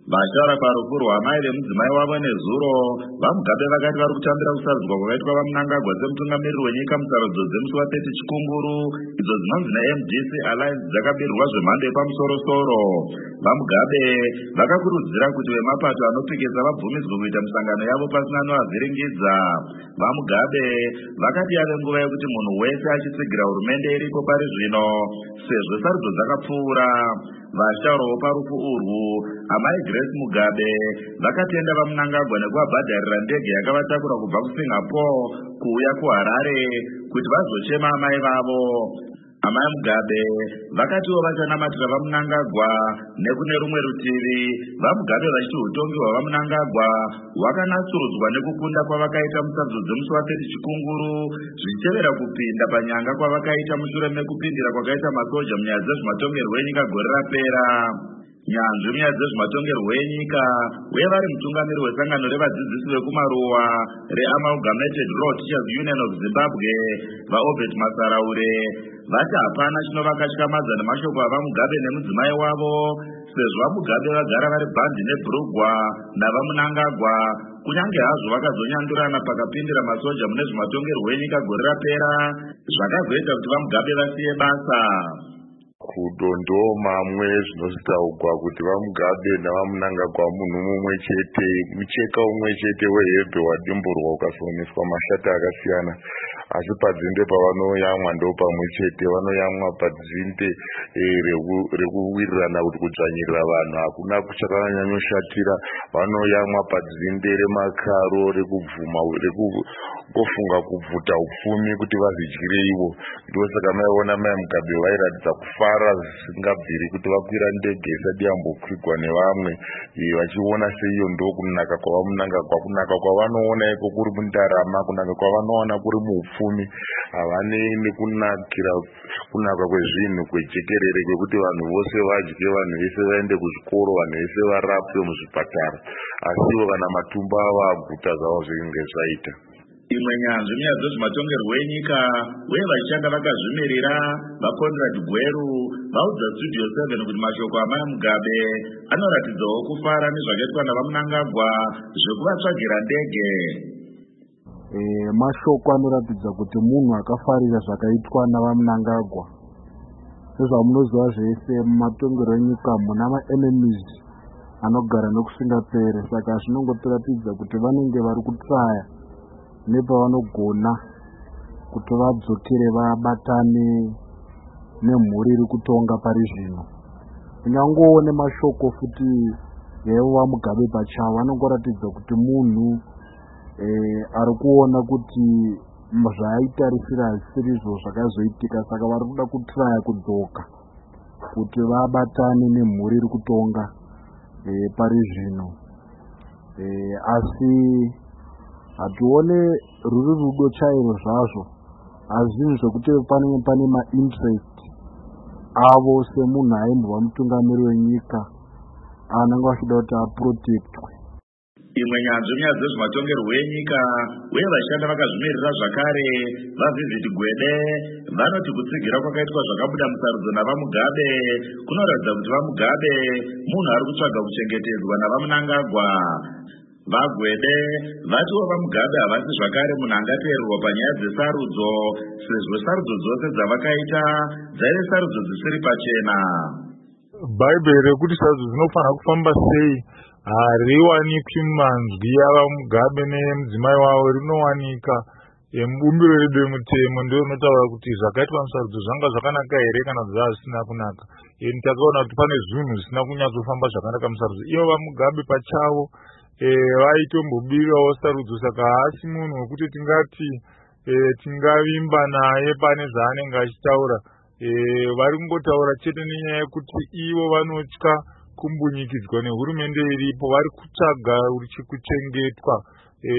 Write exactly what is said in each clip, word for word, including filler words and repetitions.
Vashara parukuru hwamai vemudzimai wavo nezuro vamugabe vakati vari kutambira kusarudzwa kwakaitwa vamunangagwa semutungamiriri wenyika musarudzo dzemusi wathirty chikunguru idzo dzinonzi naM D C Alliance dzakabirirwa zvemhando yepamusoro-soro. Vamugabe vakakurudzira kuti vemapato anopikisa vabvumidzwe kuita misangano yavo pasina anovavhiringidza. Vamugabe vakati yave nguva yekuti munhu wese achitsigira hurumende iripo pari zvino sezvo sarudzo dzakapfuura. Vasharuwo parufu urwu amai Grace Mugabe vakatenda vamunangagwa nekuvabhadharira ndege yakavatakura kubva kuSingapore kuuya kuHarare kuti vazochema amai vavo. Amai Mugabe vakatiwo vachanamatira vamunangagwa nekune rumwe rutivi. Vamugabe vachiti utongi hwavamunangagwa hwakanatsurudzwa nekukunda kwavakaita musarudzo dzemusi wathirty chikunguru zvichitevera kupinda panyanga kwavakaita mushure mekupindira kwakaita masoja munyaya dzezvematongerwo enyika gore rapera. Nyanzvi munyaya dzezvematongerwo enyika uye vari mutungamiri wesangano revadzidzisi vekumaruwa reAmalgamated Law Teachers Union of Zimbabwe vaObert Masaraure vati hapana chinovakatyamadza nemashoko avamugabe nemudzimai wavo sezvo vamugabe vagara vari bhandi nebhurugwa navamunangagwa kunyange hazvo vakazonyandurana pakapindira masoja mune zvematongerwo enyika gore rapera zvakazoita kuti vamugabe vasiye basa. Kudondo mamwe zvinozitaugwa kuti vamugabe navamunangagwa munhu mumwe chete, mucheka umwe chete wehebhe wadimburwa ukasoneswa mashata akasiyana, asi padzinde pavanoyamwa ndo pamwe chete. Vanoyamwa padzinde rekuwirirana kuti kudzvanyirira vanhu hakuna chakanyanyoshatira. Vanoyamwa padzinde remakaro rekubvuma rekungofunga kubvuta upfumi kuti vazvidyire ivo. Ndosaka maiona mai Mugabe vairatidza kufara zvisingabviri kuti vakwira ndege isati yambokwigwa nevamwe, vachiona seiyo ndo kunaka kwavamunangagwa. Kunaka kwavanoona iko kuri mundarama, kunaka kwavanoona kuri muupfumi. Havanei nekunakira kunaka kwezvinhu kwejekerere kwekuti vanhu vose vadye, vanhu vese vaende kuzvikoro, vanhu vese varapwe muzvipatara, asiwo kana matumba avo aguta zvavo zvinge zvaita. Imwe nyanzvi munyaya dzezvematongerwo enyika uye vachishanda vakazvimirira vaConrad Gweru vaudza Studio seven kuti mashoko amai Mugabe anoratidzawo kufara nezvakaitwa navamunangagwa zvekuvatsvagira ndege. E, mashoko anoratidza kuti munhu akafarira zvakaitwa navamunangagwa. Sezvamunoziva zvese mumatongerwo enyika muna ma-enemies anogara nokusingapere, saka zvinongotiratidza kuti vanenge vari kutsaya nepavanogona kuti vadzokere vabatane nemhuri iri kutonga pari zvino. Kunyangowo nemashoko futi yevamugabe pachavo anongoratidza kuti munhu e, ari kuona kuti zvaaitarisira zvisizvo zvakazoitika, saka vari kuda kutraya kudzoka kuti vabatane nemhuri iri kutonga e, pari zvino. E, asi hatione ruri rudo chairo zvazvo, asi zvinhu zvekuti panenge pane ma-interest avo semunhu aimbova mutungamiri wenyika anenge achida kuti aprotectwe. Imwe nyanzvi munyaya dzezvematongerwo enyika uye vachishanda vakazvimirira zvakare vaVivid Gwede vanoti kutsigira kwakaitwa zvakabuda musarudzo navamugabe kunoratidza kuti vamugabe munhu ari kutsvaga kuchengetedzwa navamunangagwa. VaGwede vatiwo vamugabe havasi zvakare munhu angateererwa panyaya dzesarudzo sezvo sarudzo dzose dzavakaita dzaive sarudzo dzisiri pachena. Bhaibheri rekuti sarudzo dzinofanira kufamba sei hariwanikwi mumanzwi avamugabe nemudzimai wavo, rinowanika mubumbiro redu remutemo ndio rinotaura kuti zvakaitwa musarudzo zvanga zvakanaka here kana kuti zvanga zvisina kunaka. Takaona kuti pane zvinhu zvisina kunyatsofamba zvakanaka musarudzo. Ivo vamugabe pachavo E, vaitombobirawo sarudzo, saka haasi munhu wekuti tingati e, tingavimba naye pane zvaanenge achitaura. E, vari kungotaura chete nenyaya yekuti ivo vanotya kumbunyikidzwa nehurumende iripo, vari kutsvaga kuchengetwa e,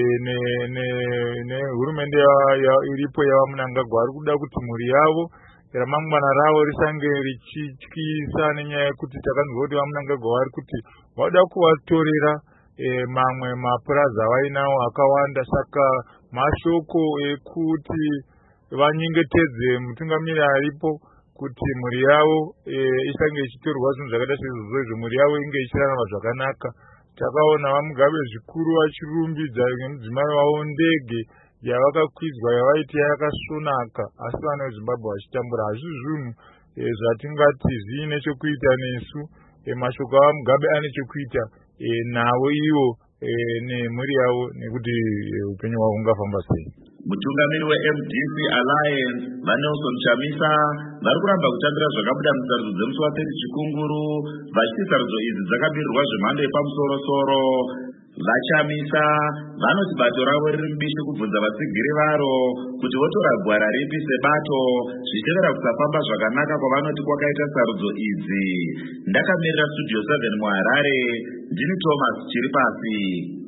nehurumende ne, ne iripo yavamunangagwa. Vari kuda kuti mhuri yavo ramangwana ravo risange richityisa nenyaya yekuti takanzwa kuti vamunangagwa vari kuti vada kuvatorera E, mamwe mapurazi avainawo akawanda. Saka mashoko ekuti vanyengetedze mutungamiri aripo kuti mhuri yavo ichange ichitorwa zvinhu zvakaita seizvozvo, mhuri yavo inge ichirarama zvakanaka. Takaona vaMugabe zvikuru vachirumbidza nemudzimai wavo ndege yavakakwidzwa yavaiti yakasvonaka, asi vana veZimbabwe vachitambura. Hazvisi zvinhu zvatingati zviine chekuita nesu. Mashoko avaMugabe ane chekuita navo ivo nemhuri yavo, nekuti upenyu hwavo hungafamba sei. Mutungamiri we-M D C Alliance vaNelson Chamisa vari kuramba kutambira zvakabuda musarudzo dzemusi wathirty Chikunguru, vachiti sarudzo idzi dzakabirirwa zvemhando yepamusoro-soro. VaChamisa vanoti bato ravo riri mubishi kubvunza vatsigiri varo kuti votora gwara ripi sebato zvichireva kusafamba zvakanaka kwavanoti kwakaita sarudzo idzi. Ndakamirira Studio seven muHarare, ndini Thomas Chiripasi.